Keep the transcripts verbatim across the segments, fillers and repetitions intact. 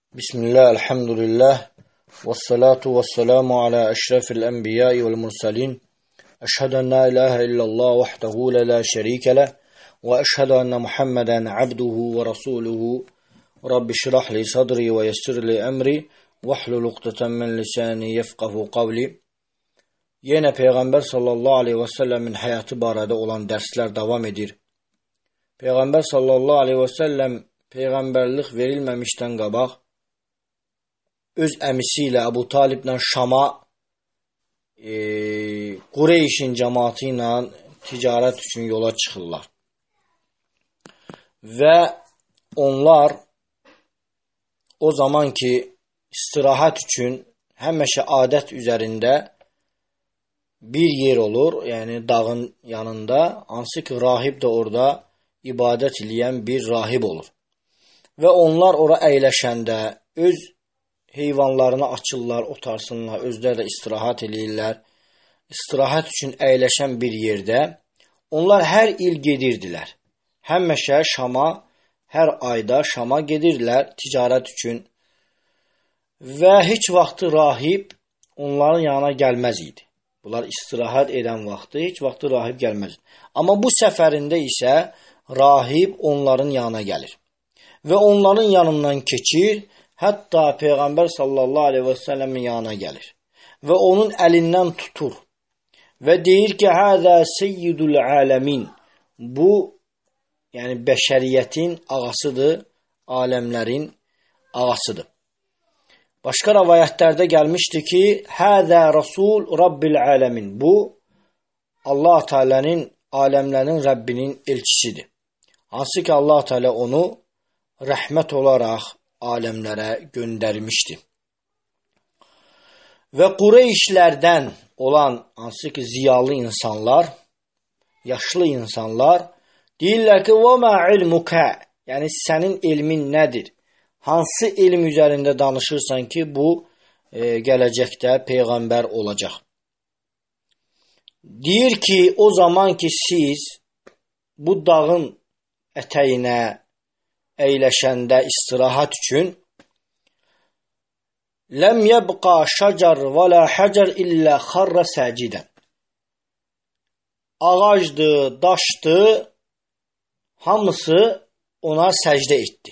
Bismillah, elhamdülillah, ve salatu ve selamu ala eşrefil enbiyai vel mursalin. Eşhedü en la ilahe illallah vahdehu la la şerike leh ve eşhedü enne Muhammeden abduhu ve rasuluhu. Rabbi şrah li sadri ve yessir li emri vahlul uqdeten min lisani yefqahu qavli. Yenə Peyğəmbər sallallahu aleyhi və səlləmin həyatı barədə olan dərslər davam edir. Peyğəmbər sallallahu aleyhi və səlləm Peyğəmbərlik verilməmişdən qabaq öz əmisi ilə Əbu Taliblə Şama e, Qureyşin cəmaatı ilə ticarət üçün yola çıxırlar. Və onlar o zaman ki istirahət üçün həmişə adət üzərində bir yer olur, yəni dağın yanında, hansı ki rahib də orada ibadət eləyən bir rahib olur. Və onlar ora əyləşəndə öz heyvanlarını açırlar, otarsınlar, özləri də istirahət eləyirlər. İstirahət üçün əyləşən bir yerdə onlar hər il gedirdilər. Həmişə Şama, hər ayda Şama gedirdilər ticarət üçün. Və heç vaxtı rahib onların yanına gəlməz idi. Bunlar istirahət edən vaxtı heç vaxtı rahib gəlməz. Amma bu səfərində isə rahib onların yanına gəlir. Və onların yanından keçir, hətta Peyğəmbər sallallahu aleyhi və səlləmin yanına gəlir. Və onun əlindən tutur. Və deyir ki, həzə seyyidul aləmin. Bu, yəni bəşəriyyətin ağasıdır, aləmlərin ağasıdır. Başqa rəvayətlərdə gəlmişdi ki, həzə Rasul Rabbil aləmin. Bu, Allah Teala'nın, aləmlərin Rəbbinin elçisidir. Hansı ki, Allah Teala onu rəhmət olaraq aləmlərə göndərmişdi. Və Qureyşlərdən olan hansı ki ziyalı insanlar, yaşlı insanlar deyirlər ki, وَمَا عِلْمُكَ, yəni sənin elmin nədir? Hansı elm üzərində danışırsan ki, bu e, gələcəkdə Peyğəmbər olacaq? Deyir ki, o zaman ki siz bu dağın ətəyinə əyləşəndə istirahət üçün ləm yəbqa şəcar və la həcər illə xarra səcidən. Ağacdır, daşdır, hamısı ona səcdə etdi.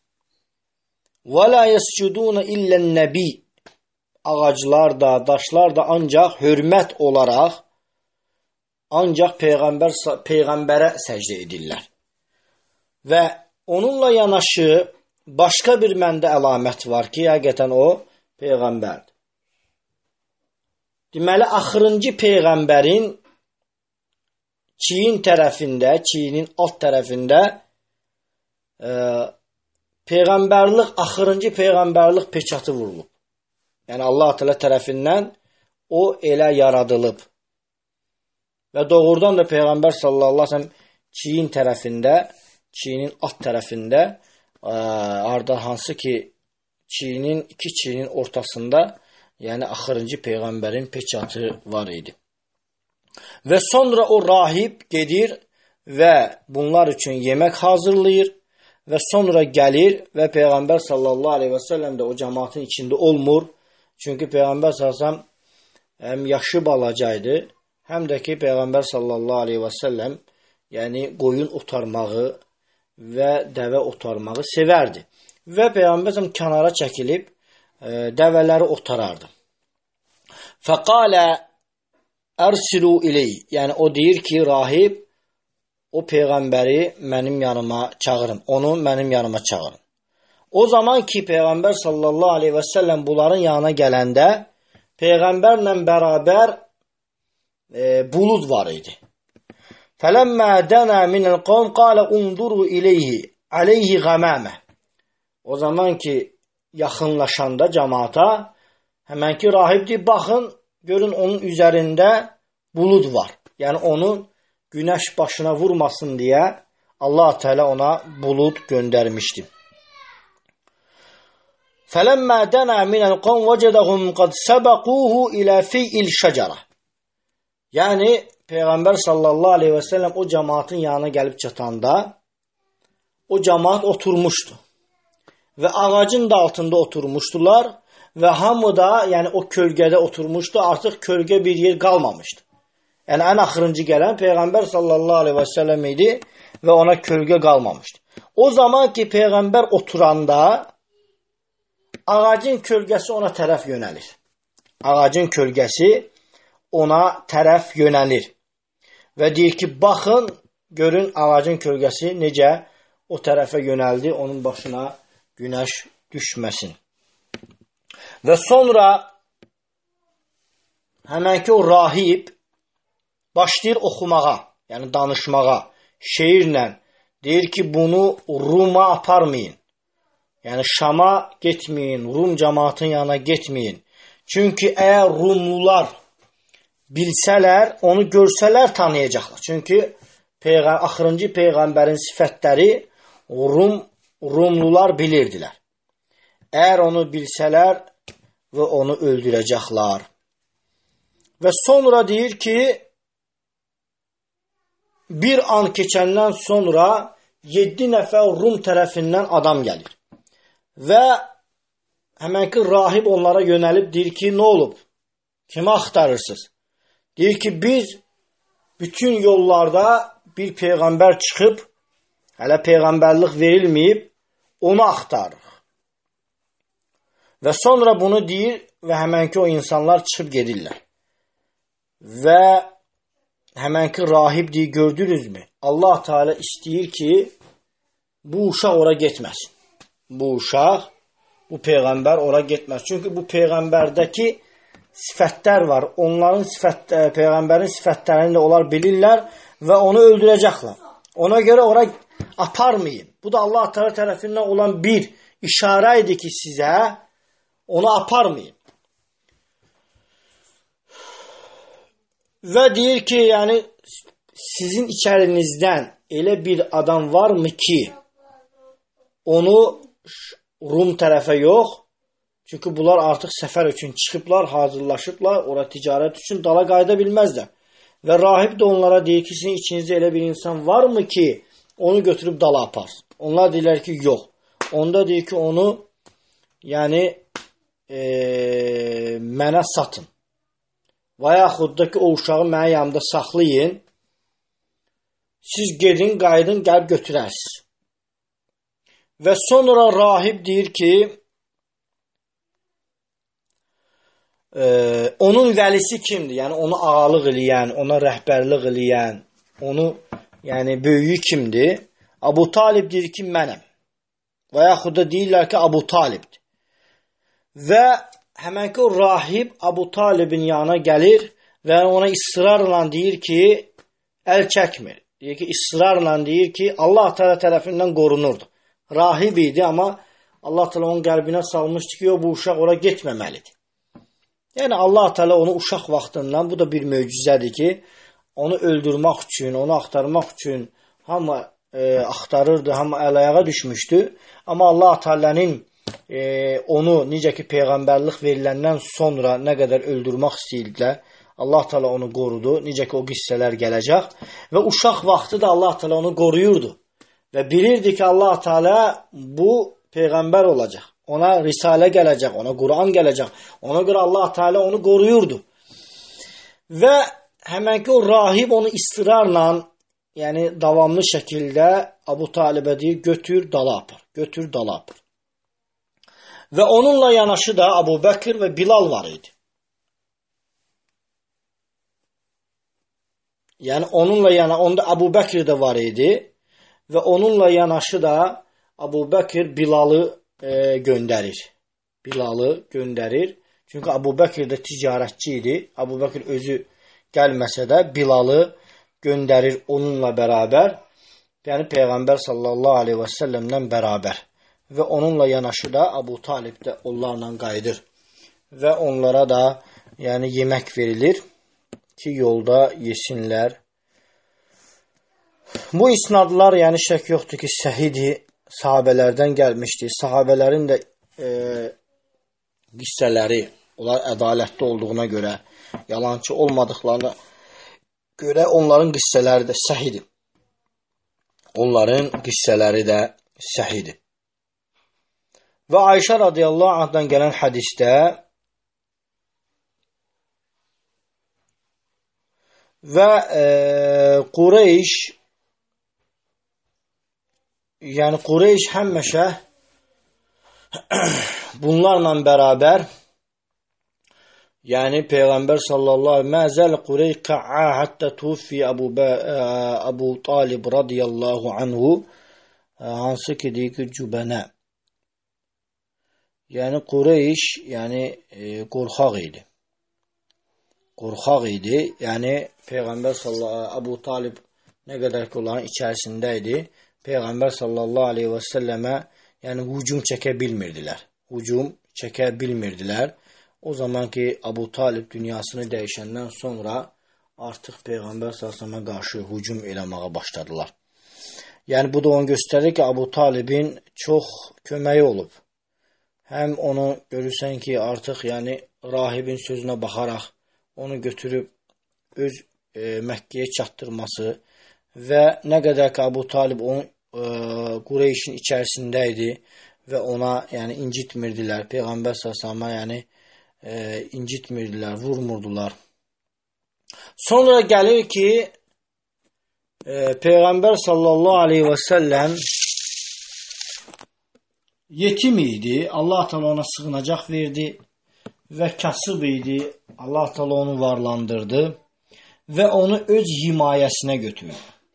Və la yəscuduna illən nəbi. Ağaclar da, daşlar da ancaq hörmət olaraq ancaq Peyğəmbər, Peyğəmbərə səcdə edirlər. Və onunla yanaşı başqa bir məndə əlamət var ki, həqiqətən o Peyğəmbərdir. Deməli, axırıncı Peyğəmbərin çiyin tərəfində, çiyinin alt tərəfində e, Peyğəmbərlik, axırıncı Peyğəmbərlik peçatı vurulub. Yəni, Allah Teala tərəfindən o elə yaradılıb. Və doğrudan da Peyğəmbər sallallahu aleyhi ve sellem çiyin tərəfində, çiyinin alt tərəfində, arada hansı ki çiyinin, iki çiyinin ortasında, yəni axırıncı Peyğəmbərin peçatı var idi. Və sonra o rahib gedir və bunlar üçün yemək hazırlayır. Və sonra gəlir və Peyğəmbər sallallahu aleyhi və səlləm də o cəmaatın içində olmur. Çünki Peyğəmbər sallallahu aleyhi və səlləm həm yaşı balacaydı, həm də ki Peyğəmbər sallallahu aleyhi və səlləm yəni qoyun otarmağı və dəvə otarmağı sevərdi. Və Peyğəmbər sallallahu kənara çəkilib e, dəvələri otarardı. Fəqalə ərsilu iley. Yəni o deyir ki, rahib, o Peyğəmbəri mənim yanıma çağırın. Onu mənim yanıma çağırın. O zaman ki Peyğəmbər sallallahu aleyhi və səlləm bunların yanına gələndə Peyğəmbərlə bərabər e, bulud var idi. Fələmmə dənə minəl qavm qalə unduru ileyhi aleyhi qəməmə. O zaman ki yaxınlaşanda cəmaata həmən ki rahib deyir, baxın, görün onun üzərində bulud var. Yəni onun günəş başına vurmasın deyə Allah Teala ona bulud göndərmişdi. Fələmmə dənə minəl qavm vəcədəhum qad səbəquhu ilə fiyil şəcərə. Yəni Peyğəmbər sallallahu aleyhi və səlləm o cəmaatın yanına gəlib çatanda o cəmaat oturmuşdu. və ağacın da altında oturmuşdular və hamı da, yəni o kölgədə oturmuşdu, artıq kölgə bir yer qalmamışdı. Yəni ən axırıncı gələn Peyğəmbər sallallahu aleyhi və səlləm idi və ona kölgə qalmamışdı. O zaman ki Peyğəmbər oturanda ağacın kölgəsi ona tərəf yönəlir. Ağacın kölgəsi ona tərəf yönəlir. Və deyir ki, baxın, görün ağacın kölgəsi necə o tərəfə yönəldi, onun başına günəş düşməsin. Və sonra həmənki o rahib başlayır oxumağa, yəni danışmağa, şeirlə. Deyir ki, bunu Ruma aparmayın. Yəni Şam'a getməyin, Rum cəmaatın yanına getməyin. Çünki əgər Rumlular bilsələr, onu görsələr tanıyacaqlar. Çünki peyğəm axırıncı peyğəmbərin sifətləri Rum Rumlular bilirdilər. Əgər onu bilsələr və onu öldürəcəklər. Və sonra deyir ki, bir an keçəndən sonra yeddi nəfər Rum tərəfindən adam gəlir. Və həmənki rahib onlara yönəlib deyir ki, nə olub? Kimi axtarırsınız? Deyir ki, biz bütün yollarda bir peyğəmbər çıxıb, hələ peyğəmbərlik verilməyib, onu axtarırıq. Və sonra bunu deyir və həmənki o insanlar çıxıb gedirlər. Və həmənki rahib deyir, gördünüzmü? Allah Teala istəyir ki, bu uşaq ora getməsin. Bu uşaq, bu peyğəmbər ora getməz. Çünki bu peyğəmbərdəki sifətlər var. Onların sifət, peyğəmbərin sifətlərini də onlar bilirlər və onu öldürəcəklər. Ona görə ora aparmayın. Bu da Allah Teala tərəfindən olan bir işarə idi ki, sizə onu aparmayın. Və deyir ki, yəni sizin içərinizdən elə bir adam varmı ki, onu Rum tərəfə yox, çünki bunlar artıq səfər üçün çıxıblar, hazırlaşıblar, ora ticarət üçün dala qayıda bilməzlər. Və rahib də onlara deyir ki, sizin içinizdə elə bir insan varmı ki, onu götürüb dala aparsın. Onlar deyirlər ki, yox. Onda deyir ki, onu yəni e, mənə satın. Və yaxud da ki, o uşağı mənə yanımda saxlayın. Siz gedin, qayıdın, gəlib götürərsiniz. Və sonra rahib deyir ki, e, onun vəlisi kimdir? Yəni, onu ağalıq eləyən, ona rəhbərlik eləyən, onu, yəni, böyüyü kimdir? Abu Talib deyir ki, mənəm. Və yaxud da deyirlər ki, Abu Talibdir. Və həmənki o rahib Abu Talibin yanına gəlir və ona ısrarla deyir ki, əl çəkmir. Deyir ki, ısrarla deyir ki, Allah Teala tərəfindən qorunurdu. Rahib idi, amma Allah Teala onun qəlbinə salmışdı ki, o bu uşaq ora getməməlidir. Yəni Allah Teala onu uşaq vaxtından, bu da bir möcüzədir ki, onu öldürmək üçün, onu axtarmaq üçün hamı e, axtarırdı, hamı əl-ayağa düşmüşdü. Amma Allah Teala'nın e, onu necə ki peyğəmbərlik veriləndən sonra nə qədər öldürmək istəyirdilər, Allah Teala onu qorudu. Necə ki o qissələr gələcək və uşaq vaxtı da Allah Teala onu qoruyurdu. Və bilirdi ki, Allah Teala bu peyğəmbər olacaq. Ona risalə gələcək, ona Quran gələcək. Ona görə Allah Teala onu qoruyurdu. Və həmən ki o rahib onu istirarla, yəni davamlı şəkildə Abu Talibə deyir, götür, dala apar. Götür, dala apar. Və onunla yanaşı da Abu Bəkir və Bilal var idi. Yəni onunla yana, onda Abu Bəkir də var idi. Və onunla yanaşı da Abu Bəkir Bilalı e, göndərir. Bilalı göndərir. Çünki Abu Bəkir də ticarətçi idi. Abu Bəkir özü gəlməsə də Bilalı göndərir onunla bərabər. Yəni Peyğəmbər sallallahu aleyhi və səlləmlə bərabər. Və onunla yanaşı da Abu Talib də onlarla qayıdır. Və onlara da yəni yemək verilir ki, yolda yesinlər. Bu isnadlar, yəni şək yoxdur ki, səhidi sahabələrdən gəlmişdir. Sahabələrin də e, qissələri, onlar ədalətli olduğuna görə, yalancı olmadıqlarına görə onların qissələri də səhidir. Onların qissələri də səhidir. Və Ayşə radiyallahu anhdan gələn hədisdə və e, Qureyş, yəni Qureyş həmişə bunlarla bərabər, yəni Peyğəmbər sallallahu aleyhi və səlləm Qureyş qa'a hatta tufi Abu Abu Talib radiyallahu anhu, hansı ki deyir ki cübənə. Yəni Qureyş, yəni e, qorxaq idi. Qorxaq idi. Yəni Peyğəmbər sallallahu aleyhi Abu Talib nə qədər ki onların içərisində idi, Peyğəmbər sallallahu aleyhi və səlləmə yəni hücum çəkə bilmirdilər. Hücum çəkə bilmirdilər. O zaman ki Abu Talib dünyasını dəyişəndən sonra artıq Peyğəmbər sallallahu aleyhi və səlləmə qarşı hücum eləməyə başladılar. Yəni bu da onu göstərir ki Abu Talibin çox köməyi olub. Həm onu görürsən ki artıq yəni rahibin sözünə baxaraq onu götürüb öz e, Məkkəyə çatdırması və nə qədər ki Abu Talib onun e, Qureyşin içərisində idi və ona yəni incitmirdilər. Peyğəmbər sallallahu aleyhi yəni e, incitmirdilər, vurmurdular. Sonra gəlir ki e, Peyğəmbər sallallahu aleyhi və səlləm yetim idi. Allah Teala ona sığınacaq verdi və kasıb idi. Allah Teala onu varlandırdı və onu öz himayəsinə götürdü.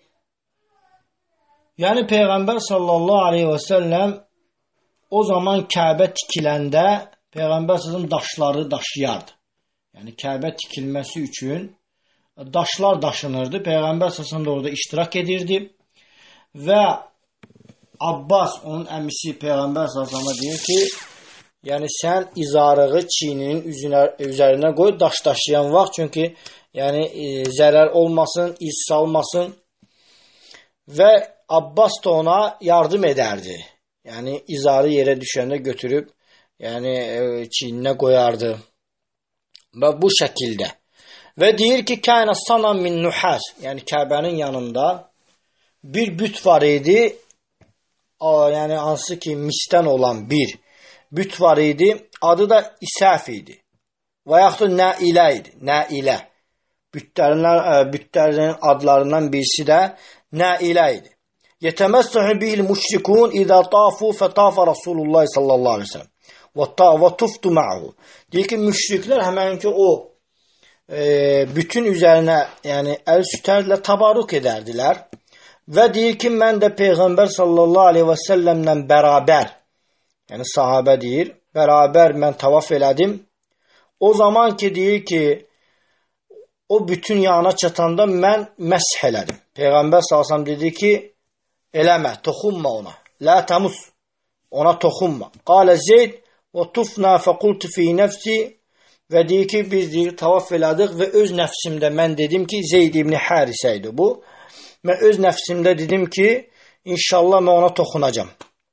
Yəni Peyğəmbər sallallahu aleyhi və səlləm o zaman Kəbə tikiləndə Peyğəmbər sallallahu daşları daşıyardı. Yəni Kəbə tikilməsi üçün daşlar daşınırdı. Peyğəmbər sallallahu da orada iştirak edirdi və Abbas, onun əmisi Peyğəmbər sallallahu deyir ki, yəni sən izarığı çiyninin üzünə, üzərinə qoy daş daşıyan vaxt, çünki yəni e, zərər olmasın, iz salmasın və Abbas da ona yardım edərdi. Yəni izarı yerə düşəndə götürüb yəni e, çiyninə qoyardı. Və bu şəkildə. Və deyir ki, kənə sanan min nuhas, yəni Kəbənin yanında bir büt var idi. Yəni hansı ki misdən olan bir büt var idi. Adı da İsəf idi. Və yaxud da Nəilə idi. Nəilə. Bütlərin, bütlərin adlarından birisi də Nəilə idi. Yetəməssəhu bil müşrikun idə tafu fətafa Rasulullah sallallahu aleyhi ve sellem və tuftu ma'hu. Deyir ki, müşriklər həmən ki o e, bütün üzərinə yəni əl sütərlə tabarruk edərdilər. Və deyir ki, mən də Peyğəmbər sallallahu aleyhi və səlləmlə bərabər, yəni sahabə deyir, bərabər mən tavaf elədim. O zaman ki, deyir ki, o bütün yana çatanda mən məsh elədim. Peyğəmbər sallallahu aleyhi və səlləm dedi ki, eləmə, toxunma ona, lə təmus, ona toxunma. Qalə Zeyd və tufna fəqultu fi nəfsi və deyir ki, biz deyir, tavaf elədik və öz nəfsimdə mən dedim ki, Zeyd ibn Harisə idi bu. Mən öz nəfsimdə dedim ki, inşallah mən ona toxunacam.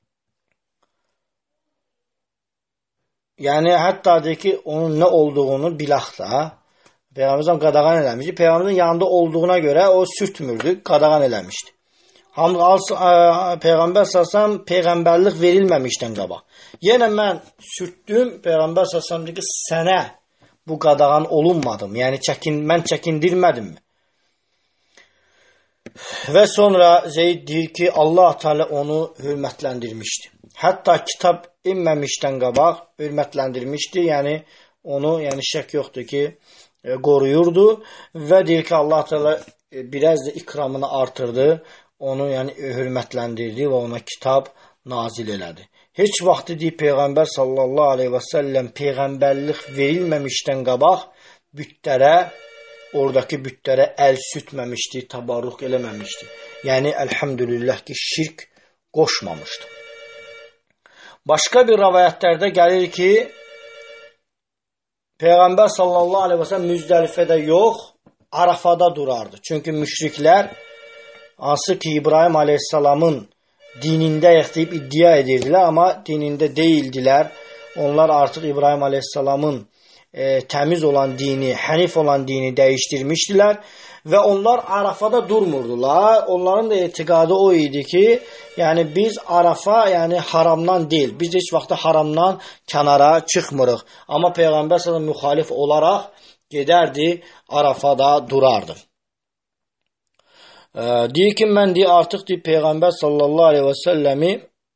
Yəni, hətta deyir ki, onun nə olduğunu bilaq da, Peyğəmbərimizdən qadağan eləmişdi. Peyğəmbərimizin yanında olduğuna görə o sürtmürdü, qadağan eləmişdi. Peyğəmbər salsam, Peyğəmbərlik verilməmişdən qabaq. Yenə mən sürtdüm, Peyğəmbər salsam deyir ki, sənə bu qadağan olunmadım. Yəni, çəkin, mən çəkindirmədim mi? Və sonra Zeyd deyir ki, Allah Teala onu hörmətləndirmişdi. Hətta kitab inməmişdən qabaq hörmətləndirmişdi. Yəni onu, yəni şək yoxdur ki, e, qoruyurdu və deyir ki, Allah Teala e, biraz da ikramını artırdı, onu yəni hörmətləndirdi və ona kitab nazil elədi. Heç vaxt deyir Peyğəmbər sallallahu aleyhi və səlləm peyğəmbərlik verilməmişdən qabaq bütlərə, oradakı bütlərə əl sütməmişdi, tabarruq eləməmişdi. Yəni, əlhəmdülillah ki, şirk qoşmamışdı. Başqa bir rəvayətlərdə gəlir ki, Peyğəmbər sallallahu aleyhi və səlləm Müzdəlifədə yox, Arafada durardı. Çünki müşriklər, hansı ki, İbrahim aleyhissalamın dinində yaxdıyıb iddia edirdilər, amma dinində deyildilər. Onlar artıq İbrahim aleyhissalamın e, təmiz olan dini, hənif olan dini dəyişdirmişdilər və onlar Arafada durmurdular. Onların da etiqadı o idi ki, yəni biz Arafa, yəni haramdan deyil. Biz heç vaxt haramdan kənara çıxmırıq. Amma Peyğəmbər sallallahu müxalif olaraq gedərdi, Arafada durardı. E, deyir ki, mən deyir, artıq deyir, Peyğəmbər sallallahu aleyhi və səlləmi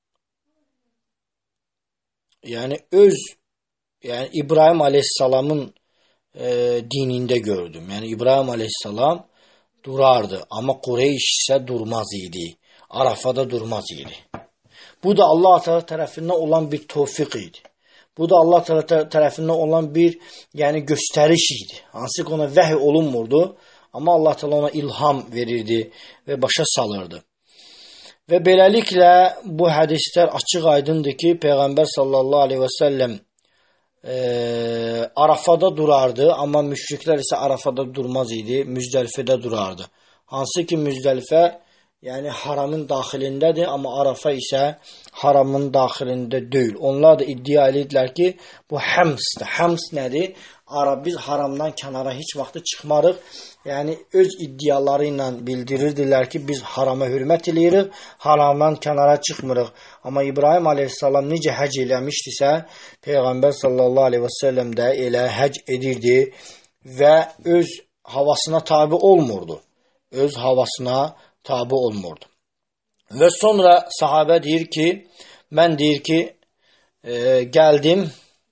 yəni öz yəni İbrahim aleyhissalamın e, dinində gördüm. Yəni İbrahim aleyhissalam durardı. Amma Qureyş isə durmaz idi. Arafada durmaz idi. Bu da Allah Teala tərəfindən olan bir tövfiq idi. Bu da Allah Teala tərəfindən olan bir yəni göstəriş idi. Hansı ki ona vəhy olunmurdu. Amma Allah Teala ona ilham verirdi və başa salırdı. Və beləliklə bu hədislər açıq aydındır ki, Peyğəmbər sallallahu aleyhi və səlləm e, Arafada durardı, amma müşriklər isə Arafada durmaz idi, Müzdəlifədə durardı. Hansı ki Müzdəlifə yəni haramın daxilindədir, amma Arafa isə haramın daxilində deyil. Onlar da iddia edirlər ki, bu həmsdir. Həms nədir? Ara, biz haramdan kənara heç vaxtı çıxmarıq. Yəni öz iddiaları ilə bildirirdilər ki, biz harama hürmət eləyirik, haramdan kənara çıxmırıq. Amma İbrahim aleyhissalam necə həc eləmişdisə, Peyğəmbər sallallahu aleyhi və səlləm də elə həc edirdi və öz havasına tabi olmurdu. Öz havasına tabi olmurdu. Və sonra sahabə deyir ki, mən deyir ki, e, gəldim.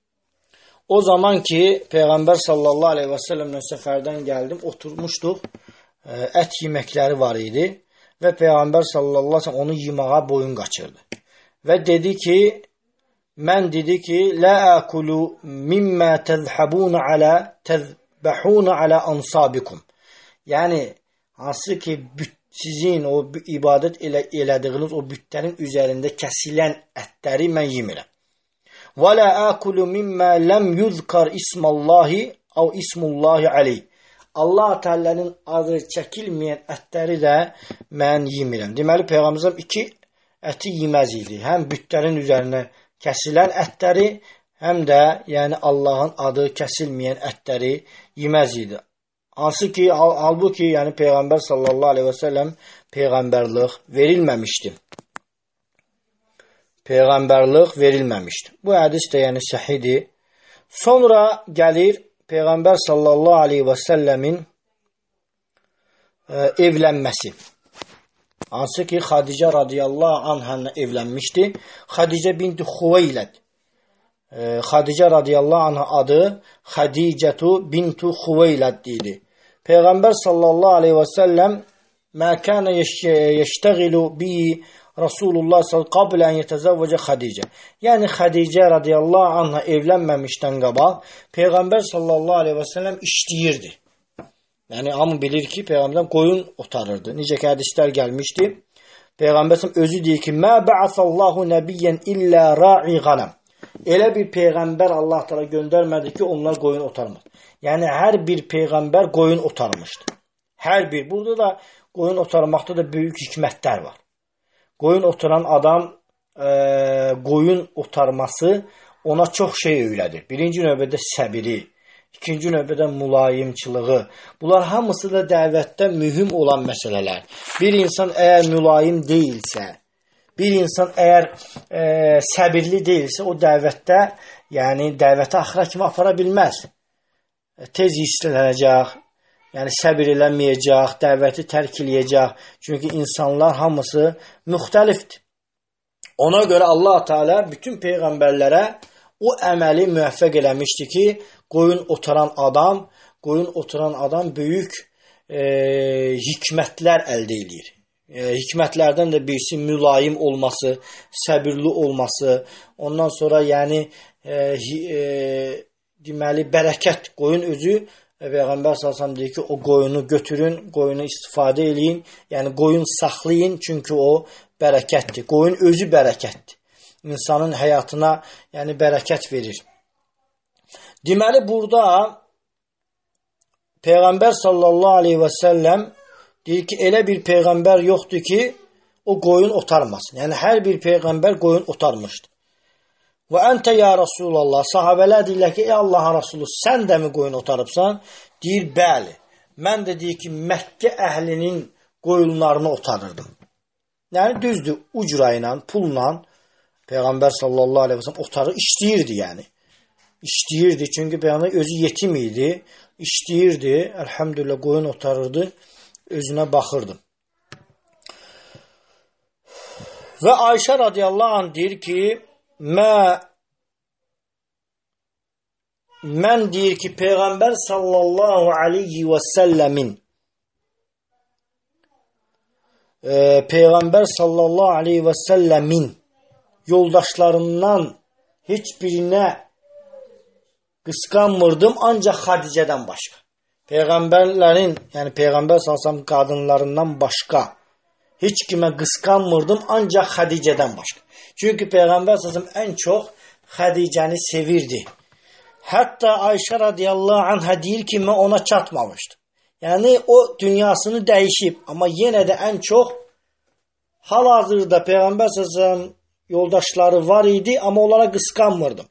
O zaman ki, Peyğəmbər sallallahu aleyhi və səlləmlə səfərdən gəldim, oturmuşduq, ət yeməkləri var idi və Peyğəmbər sallallahu aleyhi və səlləm onu yemağa boyun qaçırdı. Və dedi ki, mən dedi ki, lə əkulu mimmə təzhəbunə alə təzbəhunə alə ansabikum. Yəni, hansı ki, sizin o ibadət elə, elədiyiniz o bütlərin üzərində kəsilən ətləri mən yemirəm. Və lə əkulu mimmə ləm yuzkar ismallahi əv ismullahi aleyh. Allah Teala'nın adı çəkilməyən ətləri də mən yemirəm. Deməli, Peyğəmbər iki əti yeməz idi. Həm bütlərin üzərinə kəsilən ətləri, həm də yəni Allahın adı kəsilməyən ətləri yeməz idi. Hansı ki, halbuki yəni Peyğəmbər sallallahu aleyhi və səlləm Peyğəmbərlik verilməmişdi. Peyğəmbərlik verilməmişdi. Bu hədis də yəni səhidir. Sonra gəlir Peyğəmbər sallallahu aleyhi və səlləmin e, evlənməsi. Hansı ki, Xadicə radiyallahu anhə evlənmişdi. Xadicə binti Xuveyləd. E, Xadicə radiyallahu anhə adı Xadicətu bintu Xuveyləd idi. Peyğəmbər sallallahu aleyhi və səlləm mə kənə yeştəğilu bi Rasulullah sallallahu qablə ən yetəzəvvəcə Xadicə. Yəni Xadicə radiyallahu anhə evlənməmişdən qabaq Peyğəmbər sallallahu aleyhi və səlləm işləyirdi. Yəni hamı bilir ki, Peyğəmbərdən qoyun otarırdı. Necə ki hədislər gəlmişdi. Peyğəmbər özü deyir ki, "Mə ba'asallahu nəbiyyən illə ra'i ghanam." Elə bir peyğəmbər Allah təala göndərmədi ki, onlar qoyun otarmaz. Yəni hər bir peyğəmbər qoyun otarmışdı. Hər bir. Burada da qoyun otarmaqda da böyük hikmətlər var. Qoyun oturan adam e, qoyun otarması ona çox şey öyrədir. Birinci növbədə səbiri, ikinci növbədə mülayimçılığı. Bunlar hamısı da dəvətdə mühüm olan məsələlər. Bir insan əgər mülayim deyilsə, bir insan əgər e, səbirli deyilsə, o dəvətdə, yəni dəvəti axıra kimi apara bilməz. E, tez istənəcək, yəni səbir eləməyəcək, dəvəti tərk eləyəcək. Çünki insanlar hamısı müxtəlifdir. Ona görə Allah Teala bütün peyğəmbərlərə o əməli müvəffəq eləmişdi ki, qoyun otaran adam, qoyun otaran adam böyük e, hikmətlər əldə edir. E, hikmətlərdən də birisi mülayim olması, səbirli olması, ondan sonra yəni e, e, deməli bərəkət, qoyun özü Peyğəmbər sallallahu əleyhi və səlləm deyir ki, o qoyunu götürün, qoyunu istifadə eləyin, yəni qoyun saxlayın, çünki o bərəkətdir. Qoyun özü bərəkətdir. İnsanın həyatına yəni bərəkət verir. Deməli, burada Peyğəmbər sallallahu aleyhi və səlləm deyir ki, elə bir peyğəmbər yoxdur ki, o qoyun otarmasın. Yəni, hər bir peyğəmbər qoyun otarmışdı. Və əntə ya Rasulallah, sahabələr deyirlər ki, ey Allahın Rasulü, sən də mi qoyun otarıbsan? Deyir, bəli. Mən də deyir ki, Məkkə əhlinin qoyunlarını otarırdım. Yəni, düzdür, ucra ilə, pulla Peyğəmbər sallallahu aleyhi və səlləm otarı işləyirdi, yəni. İşləyirdi, çünki Peyğəmbər özü yetim idi, işləyirdi, əlhəmdülillah qoyun otarırdı, özünə baxırdı. Və Ayşə radiyallahu anh deyir ki, Mə, mən deyir ki, Peyğəmbər sallallahu aleyhi və səlləmin e, Peyğəmbər sallallahu aleyhi və səlləmin yoldaşlarından heç birinə qısqanmırdım, ancaq Xadicədən başqa. Peyğəmbərlərin, yəni Peyğəmbər sallallahu aleyhi və səlləm qadınlarından başqa heç kimə qısqanmırdım, ancaq Xadicədən başqa. Çünki Peyğəmbər sallallahu əleyhi və səlləm ən çox Xədicəni sevirdi. Hətta Ayşə radiyallahu anhə deyir ki, mən ona çatmamışdım. Yəni, o dünyasını dəyişib, amma yenə də ən çox hal-hazırda Peyğəmbər sallallahu əleyhi və səlləm yoldaşları var idi, amma onlara qısqanmırdım.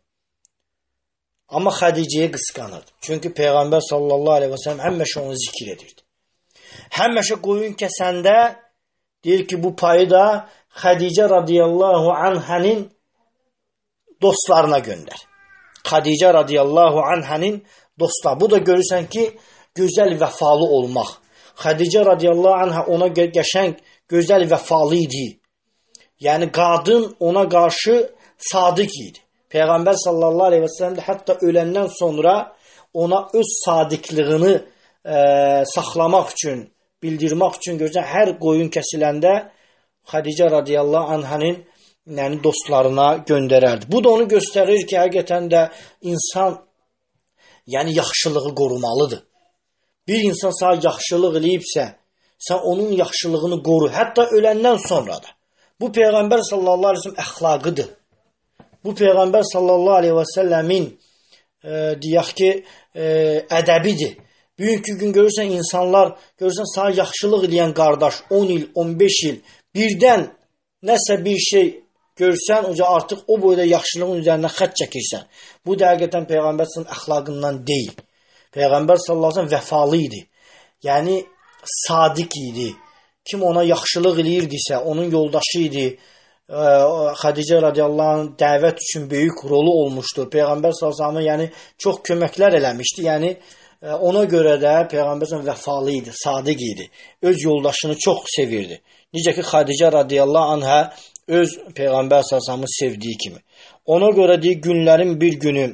Amma Xədicəyə qısqanırdım. Çünki Peyğəmbər sallallahu əleyhi və səlləm həmişə onu zikr edirdi. Həmişə qoyun kəsəndə deyir ki, bu payı da Xədicə radiyallahu anhənin dostlarına göndər. Xədicə radiyallahu anhənin dostları. Bu da görürsən ki, gözəl vəfalı olmaq. Xədicə radiyallahu anhə ona qəşəng, gözəl vəfalı idi. Yəni, qadın ona qarşı sadiq idi. Peyğəmbər sallallahu aleyhi və səlləm də hətta öləndən sonra ona öz sadiqlığını e, saxlamaq üçün, bildirmək üçün görürsən, hər qoyun kəsiləndə Xədicə radiyallahu anhənin yəni, dostlarına göndərərdi. Bu da onu göstərir ki, həqiqətən də insan yəni, yaxşılığı qorumalıdır. Bir insan sağ yaxşılıq eləyibsə, sən onun yaxşılığını qoru, hətta öləndən sonra da. Bu Peyğəmbər sallallahu aleyhi və səlləm əxlaqıdır. Bu Peyğəmbər sallallahu aleyhi və səlləmin e, deyək ki, e, ədəbidir. Bugünkü gün görürsən, insanlar, görürsən, sağ yaxşılıq eləyən qardaş on il, on beş il, birdən nəsə bir şey görsən, artıq o boyda yaxşılığın üzərindən xət çəkirsən. Bu da həqiqətən Peyğəmbər sallallahu əleyhi və səlləm əxlaqından deyil. Peyğəmbər sallallahu əleyhi və səlləm vəfalı idi. Yəni sadiq idi. Kim ona yaxşılıq eləyirdisə, onun yoldaşı idi. Xədicə radiyallahu anh dəvət üçün böyük rolu olmuşdu. Peyğəmbər sallallahu əleyhi və səlləm yəni çox köməklər eləmişdi. Yəni ona görə də Peyğəmbər sallallahu əleyhi və səlləm vəfalı idi, sadiq idi. Öz yoldaşını çox sevirdi. Necə ki, Xədicə radiyallahu anhə öz Peyğəmbər sallallahu əleyhi və səlləmi sevdiyi kimi. Ona görə deyir, günlərin bir günü,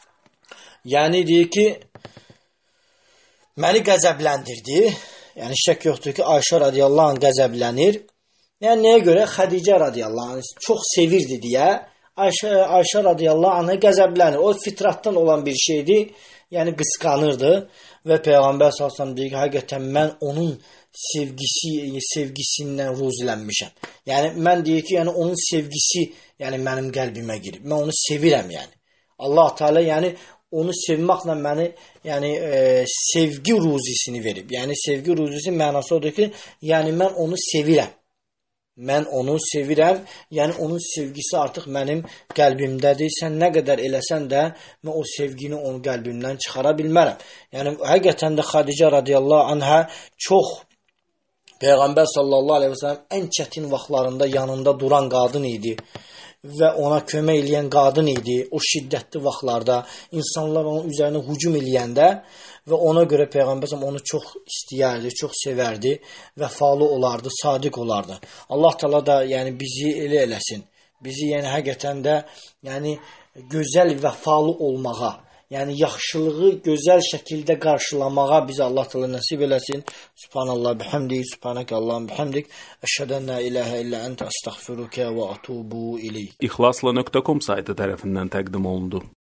yəni deyir ki, məni qəzəbləndirdi. Yəni, şək yoxdur ki, Ayşə radiyallahu anh qəzəblənir. Yəni, nəyə görə? Xədicə radiyallahu anh çox sevirdi deyə Ayşə, Ayşə radiyallahu anhə qəzəblənir. O fitratdan olan bir şeydir. Yəni, qısqanırdı və Peyğəmbər sallallahu əleyhi və səlləm deyir ki, həqiqətən mən onun sevgisi, sevgisindən ruzilənmişəm. Yəni, mən deyir ki, yəni, onun sevgisi yəni, mənim qəlbimə girib. Mən onu sevirəm, yəni. Allah Teala, yəni, onu sevməklə məni, yəni, e, sevgi ruzisini verib. Yəni, sevgi ruzisi mənası odur ki, yəni, mən onu sevirəm. Mən onu sevirəm, yəni onun sevgisi artıq mənim qəlbimdədir. Sən nə qədər eləsən də, mən o sevgini onun qəlbimdən çıxara bilmərəm. Yəni, həqiqətən də Xədicə radiyallahu anhə çox Peyğəmbər sallallahu aleyhi və səlləm ən çətin vaxtlarında yanında duran qadın idi və ona kömək eləyən qadın idi. O şiddətli vaxtlarda insanlar onun üzərinə hücum eləyəndə və ona görə Peyğəmbər onu çox istəyərdi, çox sevərdi, vəfalı olardı, sadiq olardı. Allah Teala da yəni bizi elə eləsin. Bizi yəni həqiqətən də yəni gözəl vəfalı olmağa, yəni yaxşılığı gözəl şəkildə qarşılamağa bizi Allah Teala nəsib eləsin. Subhanallah bihamdik, subhanak Allahum bihamdik. Əşhədu en la ilahe illa ente estağfiruke və atubu ileyk. İxlasla nöqtə com saytı tərəfindən təqdim olundu.